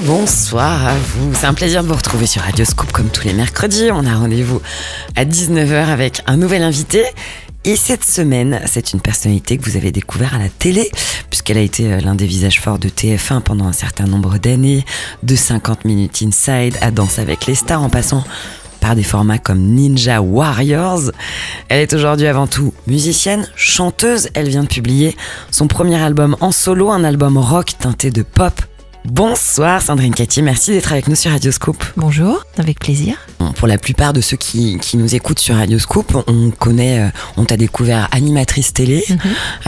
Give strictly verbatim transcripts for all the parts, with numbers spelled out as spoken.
Bonsoir à vous, c'est un plaisir de vous retrouver sur Radio Scoop comme tous les mercredis. On a rendez-vous à dix-neuf heures avec un nouvel invité. Et cette semaine, c'est une personnalité que vous avez découvert à la télé, puisqu'elle a été l'un des visages forts de T F un pendant un certain nombre d'années, de cinquante minutes Inside à Danse avec les stars, en passant par des formats comme Ninja Warriors. Elle est aujourd'hui avant tout musicienne, chanteuse. Elle vient de publier son premier album en solo, un album rock teinté de pop. Bonsoir Sandrine Cattier, merci d'être avec nous sur Radio Scoop. Bonjour, avec plaisir. Bon, pour la plupart de ceux qui, qui nous écoutent sur Radio Scoop, on connaît, on t'a découvert animatrice télé, mm-hmm.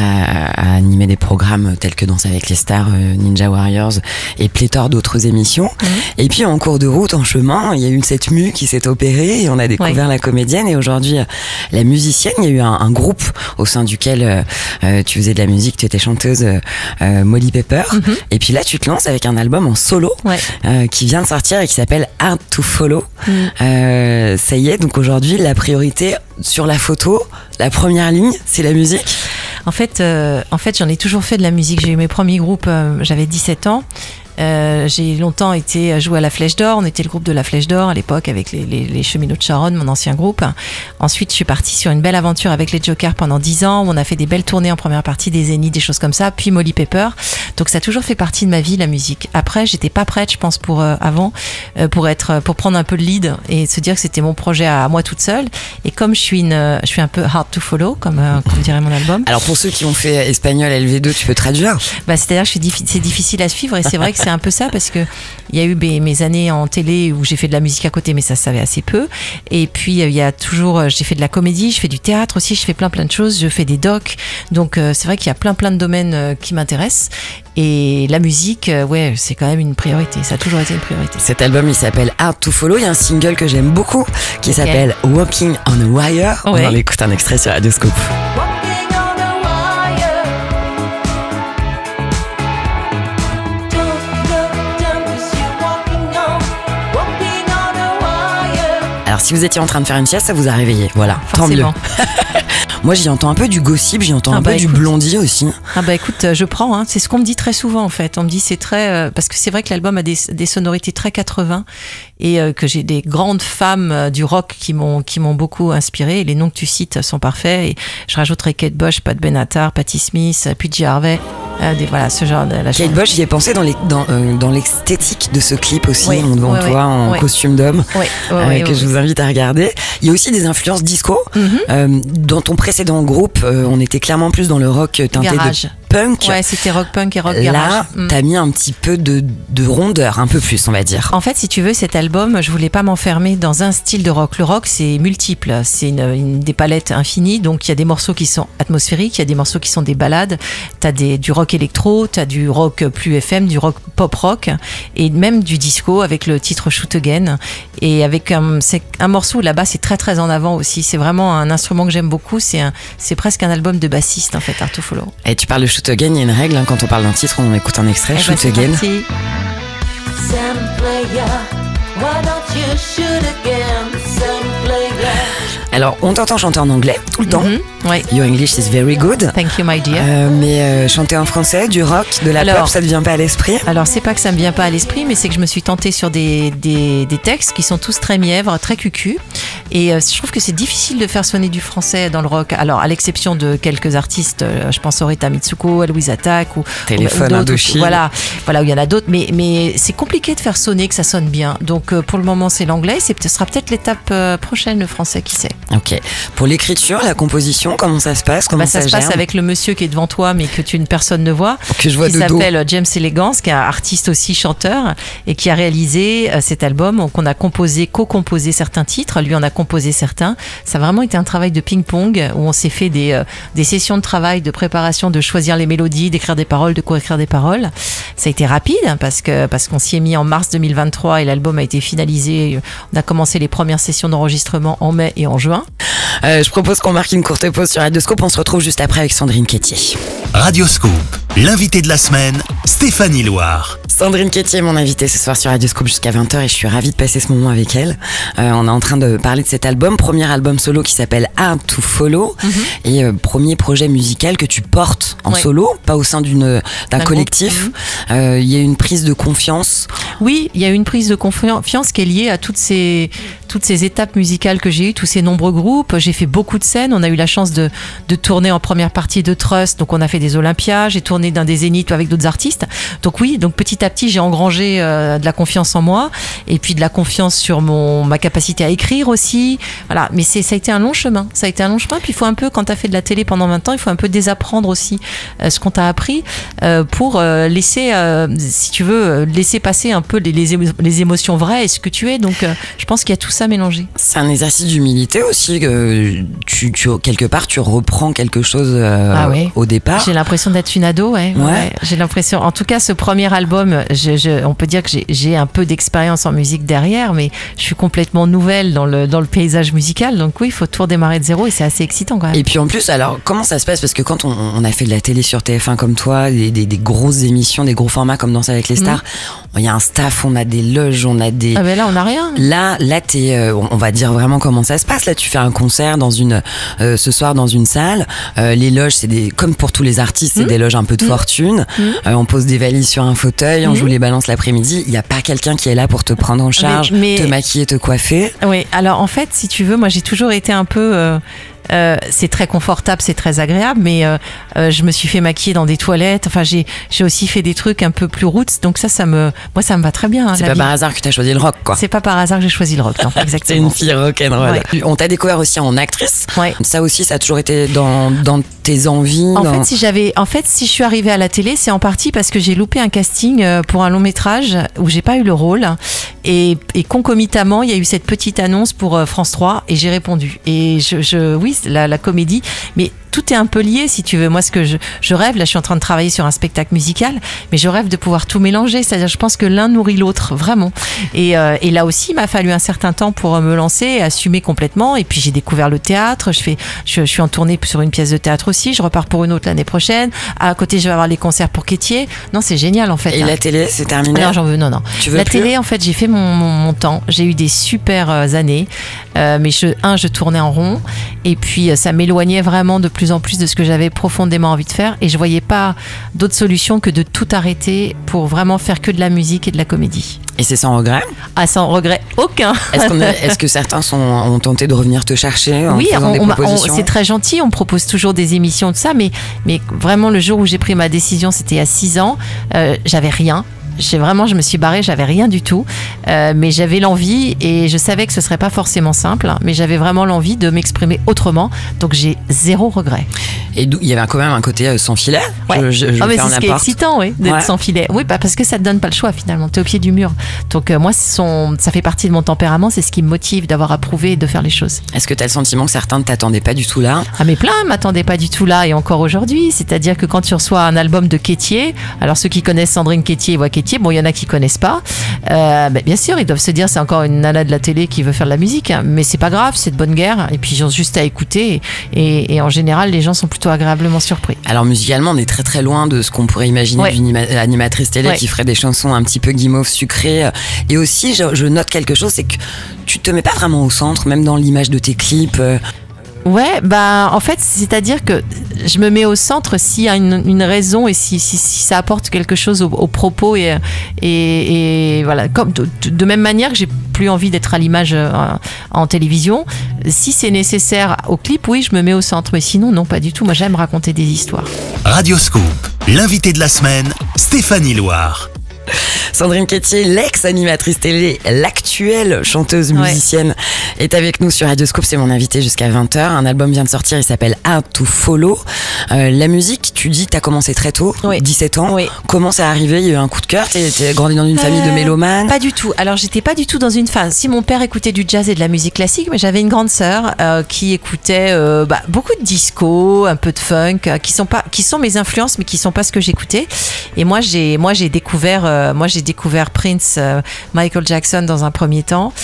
à, à animer des programmes tels que Danse avec les stars, Ninja Warriors et pléthore d'autres émissions. Mm-hmm. Et puis en cours de route, en chemin, il y a eu cette mue qui s'est opérée et on a découvert ouais. la comédienne et aujourd'hui la musicienne. Il y a eu un, un groupe au sein duquel euh, tu faisais de la musique, tu étais chanteuse, euh, Molly Pepper. Mm-hmm. Et puis là, tu te lances avec un album en solo ouais. euh, qui vient de sortir et qui s'appelle Hard to Follow. Mm. Euh, ça y est, donc aujourd'hui, la priorité sur la photo, la première ligne, c'est la musique. En fait, euh, en fait, j'en ai toujours fait de la musique. J'ai eu mes premiers groupes, euh, j'avais dix-sept ans. Euh, j'ai longtemps été joué à la Flèche d'Or. On était le groupe de la Flèche d'Or à l'époque avec les, les, les Cheminots de Charonne, mon ancien groupe. Ensuite, je suis partie sur une belle aventure avec les Jokers pendant dix ans. Où on a fait des belles tournées en première partie, des Zéniths, des choses comme ça. Puis Molly Pepper. Donc ça a toujours fait partie de ma vie, la musique. Après, j'étais pas prête, je pense, pour euh, avant, euh, pour être, pour prendre un peu le lead et se dire que c'était mon projet à, à moi toute seule. Et comme je suis une, euh, je suis un peu hard to follow, comme, euh, comme dirait mon album. Alors pour ceux qui ont fait espagnol L V deux, tu peux traduire. Bah c'est-à-dire que je suis diffi- c'est difficile à suivre et c'est vrai que c'est un peu ça parce que il y a eu mes, mes années en télé où j'ai fait de la musique à côté, mais ça se savait assez peu. Et puis il y a toujours, j'ai fait de la comédie, je fais du théâtre aussi, je fais plein plein de choses, je fais des docs. Donc euh, c'est vrai qu'il y a plein plein de domaines euh, qui m'intéressent. Et la musique, euh, ouais, c'est quand même une priorité. Ça a toujours été une priorité. Cet album, il s'appelle Hard to Follow. Il y a un single que j'aime beaucoup qui okay. s'appelle Walking on a Wire. Ouais. On en écoute un extrait sur Radio Scoop. Alors si vous étiez en train de faire une sieste, ça vous a réveillé. Voilà, forcément. Tant mieux. Moi j'y entends un peu du gossip, j'y entends ah un bah peu écoute, du Blondie aussi. Ah bah écoute, je prends, hein. C'est ce qu'on me dit très souvent en fait. On me dit c'est très... Euh, parce que c'est vrai que l'album a des, des sonorités très quatre-vingts et euh, que j'ai des grandes femmes euh, du rock qui m'ont, qui m'ont beaucoup inspirée. Et les noms que tu cites sont parfaits. Et je rajouterai Kate Bush, Pat Benatar, Patti Smith, Pidgey Harvey. Euh, des, voilà, ce genre de... La Kate Bush, j'y ai pensé dans, les, dans, euh, dans l'esthétique de ce clip aussi. Oui, on voit oui, en oui. costume d'homme, oui, oui, euh, oui, que oui. je vous invite à regarder. Il y a aussi des influences disco. Mm-hmm. Euh, dans ton précédent groupe, euh, on était clairement plus dans le rock teinté garage. de punk. Ouais, c'était rock punk et rock Là, garage. Là, mm. t'as mis un petit peu de, de rondeur, un peu plus, on va dire. En fait, si tu veux, cet album, je voulais pas m'enfermer dans un style de rock. Le rock, c'est multiple. C'est une, une, des palettes infinies. Donc, il y a des morceaux qui sont atmosphériques, il y a des morceaux qui sont des ballades. T'as des, du rock électro, t'as du rock plus F M, du rock pop rock et même du disco avec le titre Shoot Again. Et avec un, c'est un morceau où la basse est très très en avant aussi. C'est vraiment un instrument que j'aime beaucoup. C'est, un, c'est presque un album de bassiste en fait, Hard to Follow. Et tu parles de Shoot Again, il y a une règle, hein, quand on parle d'un titre, on écoute un extrait. Et Shoot bah, Again. Parti. Alors, on t'entend chanter en anglais tout le temps. Mm-hmm, oui. Your English is very good. Thank you, my dear. Euh, mais euh, chanter en français, du rock, de la alors, pop, ça ne vient pas à l'esprit? Alors, c'est pas que ça me vient pas à l'esprit, mais c'est que je me suis tentée sur des, des, des textes qui sont tous très mièvres, très cucu. Et euh, je trouve que c'est difficile de faire sonner du français dans le rock. Alors, à l'exception de quelques artistes, euh, je pense à Rita Mitsuko, à Louise Attaque ou Téléphone, ou Indochine. Voilà, voilà, où il y en a d'autres. Mais, mais c'est compliqué de faire sonner, que ça sonne bien. Donc, euh, pour le moment, c'est l'anglais. C'est, ce sera peut-être l'étape euh, prochaine, le français, qui sait. Ok. Pour l'écriture, la composition, comment ça se passe? Comment bah, ça, ça se germe? passe avec le monsieur qui est devant toi, mais que tu, une personne ne voit, que je vois qui de s'appelle dos. James Elegance, qui est un artiste aussi chanteur et qui a réalisé euh, cet album. Donc, on a composé, co-composé certains titres. Lui, on a composé certains. Ça a vraiment été un travail de ping-pong où on s'est fait des, euh, des sessions de travail, de préparation, de choisir les mélodies, d'écrire des paroles, de co-écrire des paroles. Ça a été rapide hein, parce que parce qu'on s'y est mis en mars deux mille vingt-trois et l'album a été finalisé. On a commencé les premières sessions d'enregistrement en mai et en juin. Euh, je propose qu'on marque une courte pause sur Radio Scoop. On se retrouve juste après avec Sandrine Cattier. Radio Scoop, l'invité de la semaine, Stéphanie Loire. Sandrine Cattier est mon invitée ce soir sur Radio Scoop jusqu'à vingt heures et je suis ravie de passer ce moment avec elle. Euh, on est en train de parler de cet album, premier album solo qui s'appelle Hard to Follow, mm-hmm. et euh, premier projet musical que tu portes en ouais. solo, pas au sein d'une, d'un Un collectif. Il mm-hmm. euh, y a une prise de confiance. Oui, il y a une prise de confiance qui est liée à toutes ces, toutes ces étapes musicales que j'ai eues, tous ces nombreux groupes. J'ai fait beaucoup de scènes. On a eu la chance de, de tourner en première partie de Trust, donc on a fait des Olympias. J'ai tourné dans des Zéniths avec d'autres artistes. Donc oui, donc petit à petit, j'ai engrangé euh, de la confiance en moi et puis de la confiance sur mon, ma capacité à écrire aussi. Voilà, mais c'est, ça a été un long chemin. Ça a été un long chemin. Puis il faut un peu, quand tu as fait de la télé pendant vingt ans, il faut un peu désapprendre aussi euh, ce qu'on t'a appris euh, pour euh, laisser, euh, si tu veux, laisser passer un peu les, les, émo- les émotions vraies et ce que tu es. Donc euh, je pense qu'il y a tout ça mélangé. C'est un exercice d'humilité aussi. Que tu, tu, quelque part, tu reprends quelque chose euh, ah ouais. au départ. J'ai l'impression d'être une ado, ouais. ouais. ouais. J'ai l'impression, en tout cas, ce premier album, je, je, on peut dire que j'ai, j'ai un peu d'expérience en musique derrière, mais je suis complètement nouvelle dans le, dans le paysage musical. Donc oui, il faut tout redémarrer de zéro et c'est assez excitant quand même. Et puis en plus, alors, comment ça se passe? Parce que quand on, on a fait de la télé sur T F un comme toi, des, des, des grosses émissions, des gros formats comme Danse avec les stars, il mmh. y a un staff, on a des loges, on a des... Ah ben là, on n'a rien. Là, là t'es, euh, on va dire vraiment comment ça se passe. Là, tu fais un concert dans une, euh, ce soir dans une salle. Euh, les loges, c'est des, comme pour tous les artistes, c'est mmh. des loges un peu de mmh. fortune. Mmh. Euh, on pose des valises sur un fauteuil, on mmh. joue les balances l'après-midi. Il n'y a pas quelqu'un qui est là pour te prendre en charge, mais, mais... te maquiller, te coiffer. Oui, alors en fait, si tu veux, moi j'ai toujours été un peu... Euh... Euh, c'est très confortable, c'est très agréable, mais euh, euh, je me suis fait maquiller dans des toilettes. Enfin, j'ai j'ai aussi fait des trucs un peu plus roots. Donc ça, ça me, moi, ça me va très bien. Hein, c'est pas vie. Par hasard que tu as choisi le rock, quoi. C'est pas par hasard que j'ai choisi le rock, non, exactement. C'est une fille rock'n'roll. Ouais. On t'a découvert aussi en actrice. Ouais. Ça aussi, ça a toujours été dans dans tes envies. En dans... fait, si j'avais, en fait, si je suis arrivée à la télé, c'est en partie parce que j'ai loupé un casting pour un long métrage où j'ai pas eu le rôle. Et, et concomitamment, il y a eu cette petite annonce pour France trois et j'ai répondu. Et je, je oui, la, la comédie, mais tout est un peu lié, si tu veux. Moi, ce que je, je rêve, là, je suis en train de travailler sur un spectacle musical, mais je rêve de pouvoir tout mélanger. C'est-à-dire, je pense que l'un nourrit l'autre, vraiment. Et, euh, et là aussi, il m'a fallu un certain temps pour me lancer et assumer complètement. Et puis, j'ai découvert le théâtre. Je fais, je, je suis en tournée sur une pièce de théâtre aussi. Je repars pour une autre l'année prochaine. À côté, je vais avoir les concerts pour Quétier. Non, c'est génial, en fait. Et hein. la télé, c'est terminé? Non, j'en veux, non, non. Tu veux la plus? télé, en fait, j'ai fait mon, mon, mon temps. J'ai eu des super années. Euh, mais je, un, je tournais en rond. Et puis, ça m'éloignait vraiment de plus en plus de ce que j'avais profondément envie de faire et je voyais pas d'autre solution que de tout arrêter pour vraiment faire que de la musique et de la comédie. Et c'est sans regret? Ah, sans regret aucun. Est-ce, qu'on a, est-ce que certains sont, ont tenté de revenir te chercher en oui, faisant on, des on, propositions? On, c'est très gentil, on me propose toujours des émissions de ça, mais, mais vraiment le jour où j'ai pris ma décision, c'était il y a six ans, euh, j'avais rien. J'ai vraiment, je me suis barrée, j'avais rien du tout, euh, mais j'avais l'envie et je savais que ce serait pas forcément simple, mais j'avais vraiment l'envie de m'exprimer autrement, donc j'ai zéro regret. Et il y avait quand même un côté euh, sans filet. Ouais. Je, je, je oh, mais c'est ce qui est excitant, oui, d'être ouais. sans filet. Oui, bah, parce que ça te donne pas le choix finalement. T'es au pied du mur. Donc euh, moi, son, ça fait partie de mon tempérament. C'est ce qui me motive d'avoir approuvé et de faire les choses. Est-ce que tu as le sentiment que certains ne t'attendaient pas du tout là? Ah mais plein m'attendaient pas du tout là et encore aujourd'hui. C'est-à-dire que quand tu reçois un album de Quétier, alors ceux qui connaissent Sandrine Quétier voient Quétier. Bon, il y en a qui connaissent pas. Euh, bah, bien sûr, ils doivent se dire c'est encore une nana de la télé qui veut faire de la musique, hein. Mais c'est pas grave, c'est de bonne guerre. Et puis ils ont juste à écouter. Et, et, et en général, les gens sont plutôt agréablement surpris. Alors musicalement, on est très très loin de ce qu'on pourrait imaginer ouais. d'une ima- animatrice télé ouais. qui ferait des chansons un petit peu guimauve sucrées. Et aussi, je, je note quelque chose, c'est que tu te mets pas vraiment au centre, même dans l'image de tes clips. Ouais, bah en fait, c'est-à-dire que je me mets au centre s'il y a une, une raison et si, si, si ça apporte quelque chose au, au propos et, et, et voilà. Comme de, de même manière que j'ai plus envie d'être à l'image en, en télévision, si c'est nécessaire au clip, oui, je me mets au centre. Mais sinon, non, pas du tout. Moi, j'aime raconter des histoires. Radio Scoop, l'invité de la semaine, Stéphanie Loire. Sandrine Quétier, l'ex-animatrice télé, l'actuelle chanteuse musicienne, ouais. est avec nous sur Radio Scoop. C'est mon invité jusqu'à vingt heures. Un album vient de sortir, il s'appelle Hard to Follow. Euh, la musique, tu dis, t'as commencé très tôt, oui. dix-sept ans. Oui. Comment c'est arrivé? Il y a eu un coup de cœur? T'es, t'es grandi dans une euh, famille de mélomanes? Pas du tout. Alors, j'étais pas du tout dans une phase. Si mon père écoutait du jazz et de la musique classique, mais j'avais une grande sœur euh, qui écoutait euh, bah, beaucoup de disco, un peu de funk, euh, qui sont pas, qui sont mes influences, mais qui sont pas ce que j'écoutais. Et moi, j'ai, moi, j'ai découvert, euh, moi, j'ai découvert Prince, euh, Michael Jackson dans un premier temps.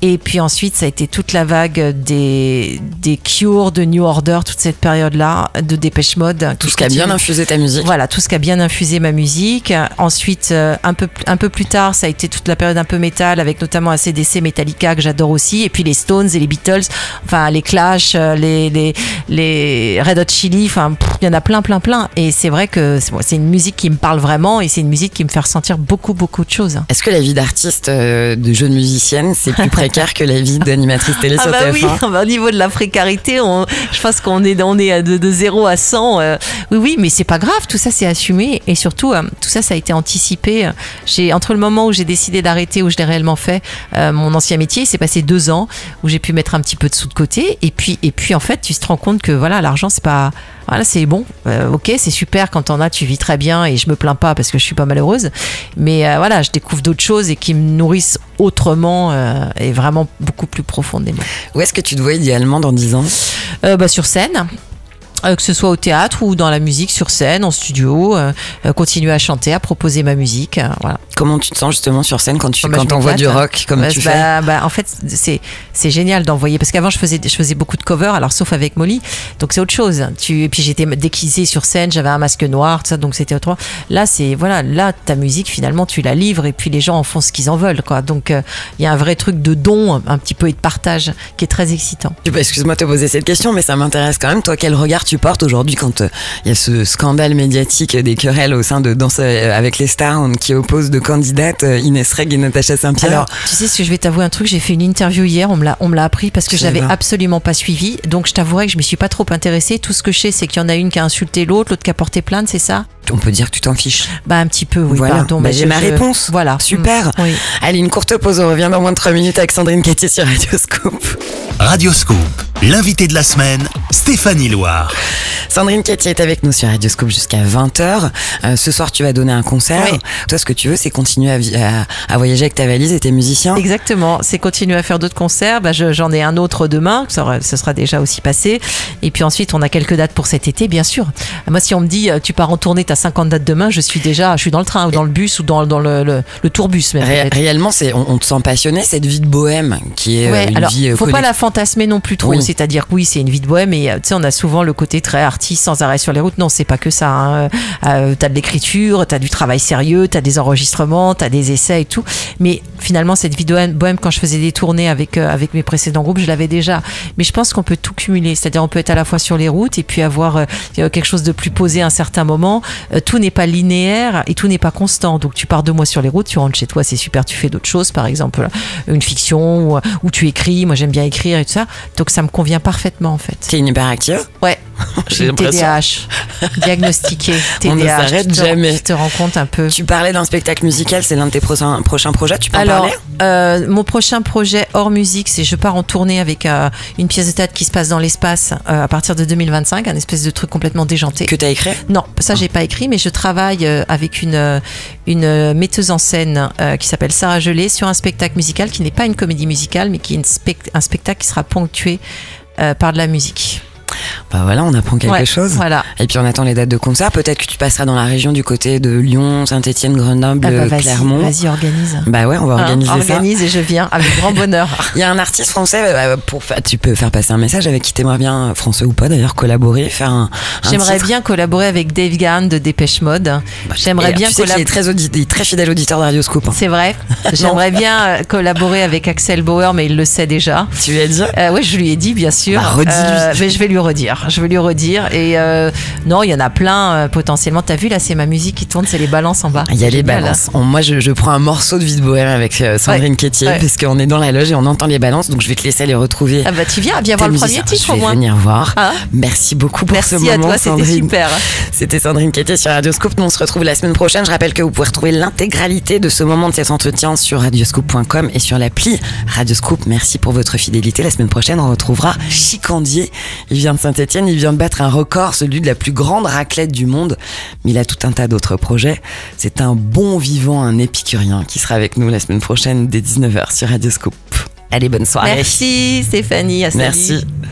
Et puis ensuite, ça a été toute la vague des, des Cure, de New Order, toute cette période-là, de Dépêche Mode. Tout ce qui a bien infusé ta musique. Voilà, tout ce qui a bien infusé ma musique. Ensuite, euh, un, peu, un peu plus tard, ça a été toute la période un peu métal, avec notamment A C D C, Metallica, que j'adore aussi. Et puis les Stones et les Beatles, enfin les Clash, les, les, les Red Hot Chili, enfin il y en a plein, plein, plein. Et c'est vrai que c'est, c'est une musique qui me parle vraiment et c'est une musique qui me fait ressentir beaucoup, beaucoup de choses. Est-ce que la vie d'artiste, euh, de jeune musicienne, c'est plus précaire que la vie d'animatrice télé sur ah bah T F un? Oui, bah au niveau de la précarité, on, je pense qu'on est, on est de, de zéro à cent. Euh, oui, oui, mais c'est pas grave, tout ça c'est assumé et surtout, euh, tout ça, ça a été anticipé. J'ai, entre le moment où j'ai décidé d'arrêter, où je l'ai réellement fait, euh, mon ancien métier, il s'est passé deux ans où j'ai pu mettre un petit peu de sous de côté et puis, et puis en fait, tu te rends compte que voilà, l'argent, c'est pas... Voilà, c'est bon, euh, ok, c'est super quand t'en as, tu vis très bien et je me plains pas parce que je suis pas malheureuse. Mais euh, voilà, je découvre d'autres choses et qui me nourrissent autrement euh, et vraiment beaucoup plus profondément. Où est-ce que tu te vois idéalement dans dix ans? euh, bah, Sur scène. Euh, que ce soit au théâtre ou dans la musique, sur scène, en studio, euh, euh, continuer à chanter, à proposer ma musique. Euh, voilà. Comment tu te sens justement sur scène quand tu oh, bah, quand t'envoies du rock comme bah, tu bah, fais? Bah, en fait, c'est c'est génial d'envoyer parce qu'avant je faisais je faisais beaucoup de covers, alors sauf avec Molly, donc c'est autre chose. Tu et puis j'étais déguisée sur scène, j'avais un masque noir, tout ça, donc c'était autrement. Là, c'est voilà, là ta musique finalement tu la livres et puis les gens en font ce qu'ils en veulent, quoi. Donc il euh, y a un vrai truc de don, un petit peu et de partage qui est très excitant. Excuse-moi de te poser cette question, mais ça m'intéresse quand même. Toi, quel regard tu portes aujourd'hui quand il euh, y a ce scandale médiatique des querelles au sein de Danse avec les stars qui oppose deux candidates, Inès Reg et Natacha Saint-Pierre? Alors, tu sais, ce que je vais t'avouer un truc, j'ai fait une interview hier, on me l'a, on me l'a appris parce que je l'avais absolument pas suivi, donc je t'avouerai que je me suis pas trop intéressée. Tout ce que je sais, c'est qu'il y en a une qui a insulté l'autre, l'autre qui a porté plainte, c'est ça? On peut dire que tu t'en fiches. Bah un petit peu, oui. Voilà. Pardon, bah, j'ai je, ma réponse. Voilà. Super. Mmh. Oui. Allez, une courte pause, on revient dans moins de trois minutes avec Sandrine Cattier sur Radio Scoop. Radio Scoop, l'invité de la semaine, Stéphanie Loire. Sandrine Cattier est avec nous sur Radio Scoop jusqu'à vingt heures. Euh, ce soir, tu vas donner un concert. Oui. Toi, ce que tu veux, c'est continuer à, à, à voyager avec ta valise et tes musiciens. Exactement. C'est continuer à faire d'autres concerts. Bah, je, j'en ai un autre demain. Ça sera, ça sera déjà aussi passé. Et puis ensuite, on a quelques dates pour cet été, bien sûr. Moi, si on me dit, tu pars en tournée, t'as cinquante dates demain, je suis déjà, je suis dans le train ou dans le bus ou dans, dans le, le, le tourbus même. Ré- réellement, c'est, on, on te sent passionné, cette vie de bohème qui est ouais, une alors, vie faut collect... pas la fantasmer non plus trop. Oui. C'est-à-dire que oui, c'est une vie de bohème, mais tu sais, on a souvent le côté très artiste sans arrêt sur les routes. Non, c'est pas que ça. Hein. Euh, t'as de l'écriture, t'as du travail sérieux, t'as des enregistrements, t'as des essais et tout. Mais finalement, cette vie de bohème, quand je faisais des tournées avec euh, avec mes précédents groupes, je l'avais déjà. Mais je pense qu'on peut tout cumuler. C'est-à-dire, on peut être à la fois sur les routes et puis avoir euh, quelque chose de plus posé à un certain moment. Euh, tout n'est pas linéaire et tout n'est pas constant. Donc, tu pars deux mois sur les routes, tu rentres chez toi, c'est super. Tu fais d'autres choses, par exemple une fiction ou, ou tu écris. Moi, j'aime bien écrire et tout ça. Donc, ça me convient parfaitement en fait. T'es une hyperactive? Ouais. J'ai T D A H, diagnostiqué. T D A H. On ne s'arrête tu te, jamais. Tu te rends compte un peu. Tu parlais d'un spectacle musical, c'est l'un de tes prochains, prochains projets, tu peux Alors, en parler? euh, mon prochain projet hors musique, c'est je pars en tournée avec euh, une pièce de théâtre qui se passe dans l'espace euh, à partir de deux mille vingt-cinq, un espèce de truc complètement déjanté. Que tu as écrit? Non, ça j'ai pas écrit, mais je travaille euh, avec une, une metteuse en scène euh, qui s'appelle Sarah Gelé sur un spectacle musical qui n'est pas une comédie musicale, mais qui est une spect- un spectacle qui sera ponctué euh, par de la musique. Bah voilà, on apprend quelque ouais, chose. Voilà. Et puis on attend les dates de concert. Peut-être que tu passeras dans la région du côté de Lyon, Saint-Étienne, Grenoble, ah bah vas-y, Clermont. Vas-y, organise. Bah ouais, on va organiser hein, ça. Organise et je viens avec grand bonheur. Il y a un artiste français, euh, pour, tu peux faire passer un message avec qui t'aimerais bien, français ou pas d'ailleurs, collaborer, faire un. un J'aimerais titre. bien collaborer avec Dave Gahan de Dépêche Mode. Bah, J'aimerais et, bien tu sais collab... qu'il est très, audi- très fidèle auditeur de Radio Scoop. Hein. C'est vrai. J'aimerais bien collaborer avec Axel Bauer, mais il le sait déjà. Tu lui as dit? euh, Oui, je lui ai dit, bien sûr. Bah, redis-lui. Euh, mais je vais lui redire. Je vais lui redire. Et euh, non, il y en a plein euh, potentiellement. T'as vu là, c'est ma musique qui tourne, c'est les balances en bas. Il y a les balances. On, moi, je, je prends un morceau de vie de bohème avec euh, Sandrine ouais. Cattier, ouais. parce qu'on est dans la loge et on entend les balances. Donc je vais te laisser les retrouver. Ah bah tu viens, viens voir le premier titre au moins. Je vais venir voir. Ah. Merci beaucoup pour Merci ce moment, à toi, Sandrine. C'était super. C'était Sandrine Cattier sur Radio Scoop. Nous on se retrouve la semaine prochaine. Je rappelle que vous pouvez retrouver l'intégralité de ce moment de cet entretien sur radioscoop point com et sur l'appli Radio Scoop. Merci pour votre fidélité. La semaine prochaine, on retrouvera Chicandier. Il vient de Saint-Étienne. Il vient de battre un record, celui de la plus grande raclette du monde. Mais il a tout un tas d'autres projets. C'est un bon vivant, un épicurien qui sera avec nous la semaine prochaine dès dix-neuf heures sur Radio Scoop. Allez, bonne soirée. Merci Stéphanie. À Merci.